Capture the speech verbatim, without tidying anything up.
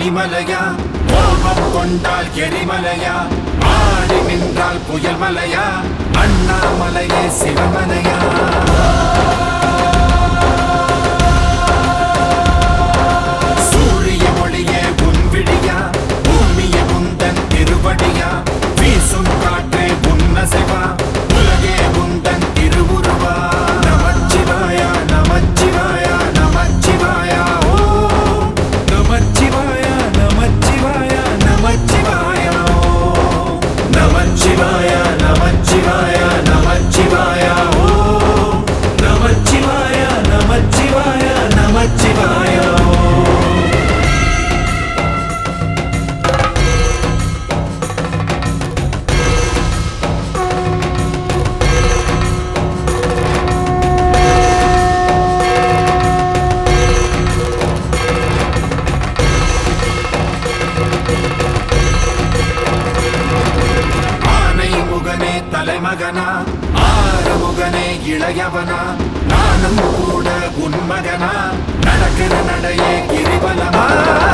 பனிமலையா கோபம் கொண்டால் எரிமலையா ஆடி நின்றால் புயல் மலையா அண்ணாமலையே சிவமலையா சூரிய ஒளியே உன் விழியா பூமிய உந்தன் திருவடியா வீசும் காற்றே உன்னசைவா உலகே உந்தன் திருவுருவா நமச்சிவாயா நமச்சிவாயா நமச்சிவாயா ஓம் நமச்சிவாயா நமச்சிவாயா நமச்சிவாயா ஓம் நமச்சிவாயா நமச்சிவாயா நமச்சிவாயா ஓம் நமச்சிவாயா நமச்சிவாயா நமச்சிவாயா தலைமகனா ஆறுமுகனே இளையவனா நானும் கூட உன்மகனா நடக்கிற நடையே கிரிவலமா